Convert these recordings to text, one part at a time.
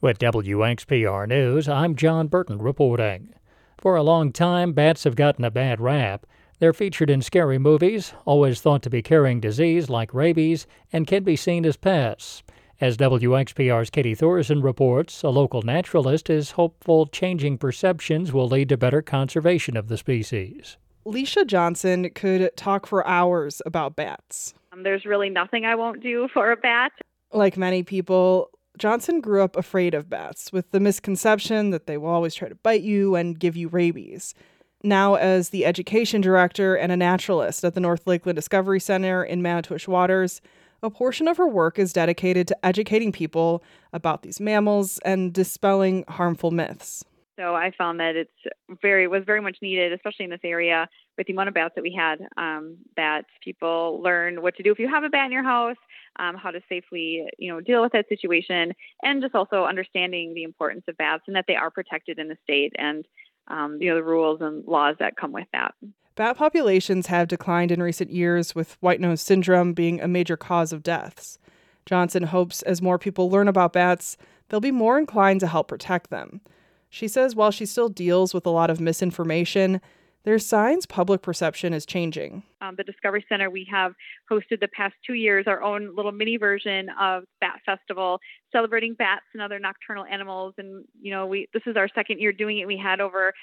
With WXPR News, I'm John Burton reporting. For a long time, bats have gotten a bad rap. They're featured in scary movies, always thought to be carrying disease like rabies, and can be seen as pests. As WXPR's Katie Thorson reports, a local naturalist is hopeful changing perceptions will lead to better conservation of the species. Leisha Johnson could talk for hours about bats. There's really nothing I won't do for a bat. Like many people, Johnson grew up afraid of bats, with the misconception that they will always try to bite you and give you rabies. Now, as the education director and a naturalist at the North Lakeland Discovery Center in Manitowish Waters, a portion of her work is dedicated to educating people about these mammals and dispelling harmful myths. So I found that it was very much needed, especially in this area with the amount of bats that we had, that people learn what to do if you have a bat in your house, how to safely, deal with that situation, and just also understanding the importance of bats and that they are protected in the state and, the rules and laws that come with that. Bat populations have declined in recent years, with white nose syndrome being a major cause of deaths. Johnson hopes as more people learn about bats, they'll be more inclined to help protect them. She says while she still deals with a lot of misinformation, there's signs public perception is changing. The Discovery Center, we have hosted the past 2 years our own little mini version of Bat Festival, celebrating bats and other nocturnal animals. And, this is our second year doing it. We had over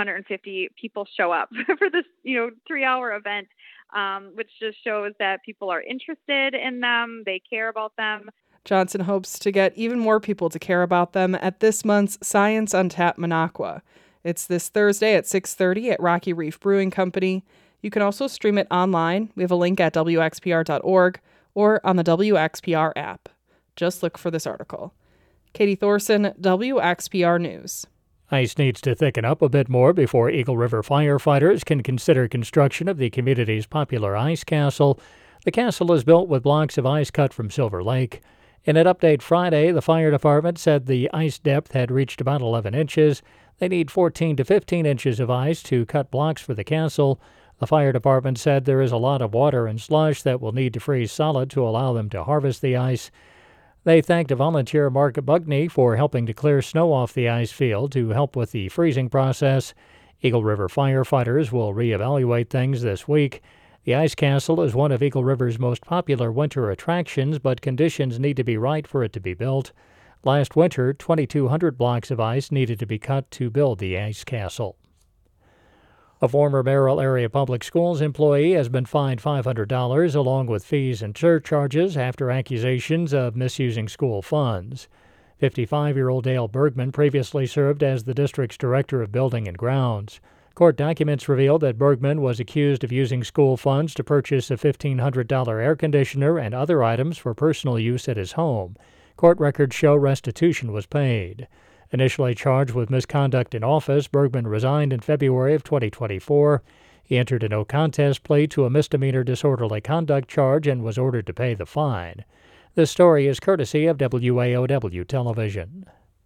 450 people show up for this, 3-hour event, which just shows that people are interested in them. They care about them. Johnson hopes to get even more people to care about them at this month's Science on Tap Minocqua. It's this Thursday at 6:30 at Rocky Reef Brewing Company. You can also stream it online. We have a link at WXPR.org or on the WXPR app. Just look for this article. Katie Thorson, WXPR News. Ice needs to thicken up a bit more before Eagle River firefighters can consider construction of the community's popular ice castle. The castle is built with blocks of ice cut from Silver Lake. In an update Friday, the fire department said the ice depth had reached about 11 inches. They need 14 to 15 inches of ice to cut blocks for the castle. The fire department said there is a lot of water and slush that will need to freeze solid to allow them to harvest the ice. They thanked volunteer Mark Bugney for helping to clear snow off the ice field to help with the freezing process. Eagle River firefighters will reevaluate things this week. The Ice Castle is one of Eagle River's most popular winter attractions, but conditions need to be right for it to be built. Last winter, 2,200 blocks of ice needed to be cut to build the Ice Castle. A former Merrill Area Public Schools employee has been fined $500 along with fees and surcharges after accusations of misusing school funds. 55-year-old Dale Bergman previously served as the district's director of building and grounds. Court documents revealed that Bergman was accused of using school funds to purchase a $1,500 air conditioner and other items for personal use at his home. Court records show restitution was paid. Initially charged with misconduct in office, Bergman resigned in February of 2024. He entered a no-contest plea to a misdemeanor disorderly conduct charge and was ordered to pay the fine. This story is courtesy of WAOW Television.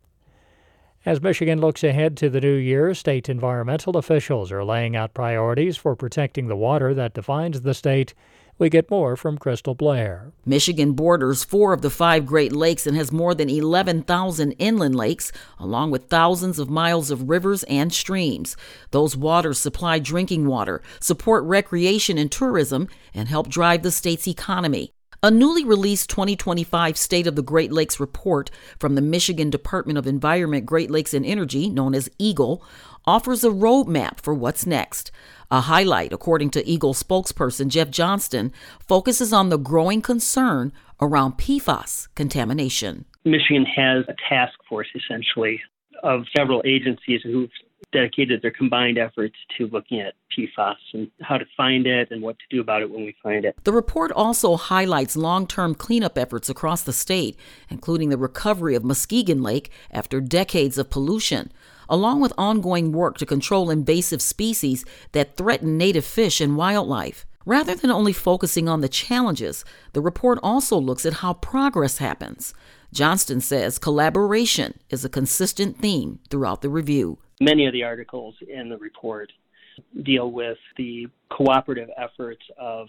As Michigan looks ahead to the new year, state environmental officials are laying out priorities for protecting the water that defines the state. We get more from Crystal Blair. Michigan borders 4 of the 5 Great Lakes and has more than 11,000 inland lakes, along with thousands of miles of rivers and streams. Those waters supply drinking water, support recreation and tourism, and help drive the state's economy. A newly released 2025 State of the Great Lakes report from the Michigan Department of Environment, Great Lakes and Energy, known as EGLE, offers a roadmap for what's next. A highlight, according to EGLE spokesperson Jeff Johnston, focuses on the growing concern around PFAS contamination. Michigan has a task force, essentially, of several agencies who've dedicated their combined efforts to looking at PFAS and how to find it and what to do about it when we find it. The report also highlights long-term cleanup efforts across the state, including the recovery of Muskegon Lake after decades of pollution, along with ongoing work to control invasive species that threaten native fish and wildlife. Rather than only focusing on the challenges, the report also looks at how progress happens. Johnston says collaboration is a consistent theme throughout the review. Many of the articles in the report deal with the cooperative efforts of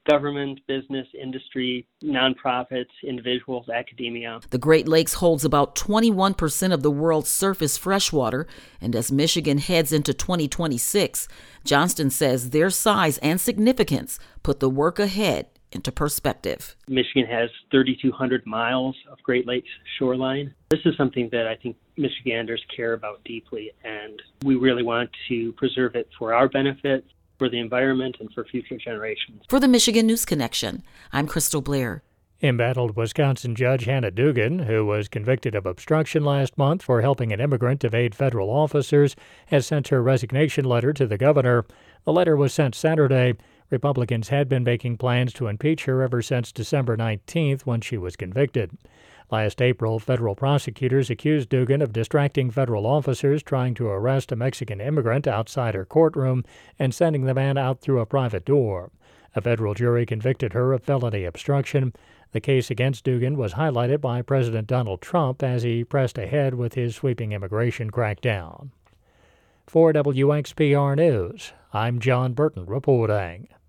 government, business, industry, nonprofits, individuals, academia. The Great Lakes holds about 21% of the world's surface freshwater, and as Michigan heads into 2026, Johnston says their size and significance put the work ahead into perspective. Michigan has 3,200 miles of Great Lakes shoreline. This is something that I think Michiganders care about deeply, and we really want to preserve it for our benefit, for the environment, and for future generations. For the Michigan News Connection, I'm Crystal Blair. Embattled Wisconsin Judge Hannah Dugan, who was convicted of obstruction last month for helping an immigrant evade federal officers, has sent her resignation letter to the governor. The letter was sent Saturday. Republicans had been making plans to impeach her ever since December 19th when she was convicted. Last April, federal prosecutors accused Dugan of distracting federal officers trying to arrest a Mexican immigrant outside her courtroom and sending the man out through a private door. A federal jury convicted her of felony obstruction. The case against Dugan was highlighted by President Donald Trump as he pressed ahead with his sweeping immigration crackdown. For WXPR News, I'm John Burton reporting.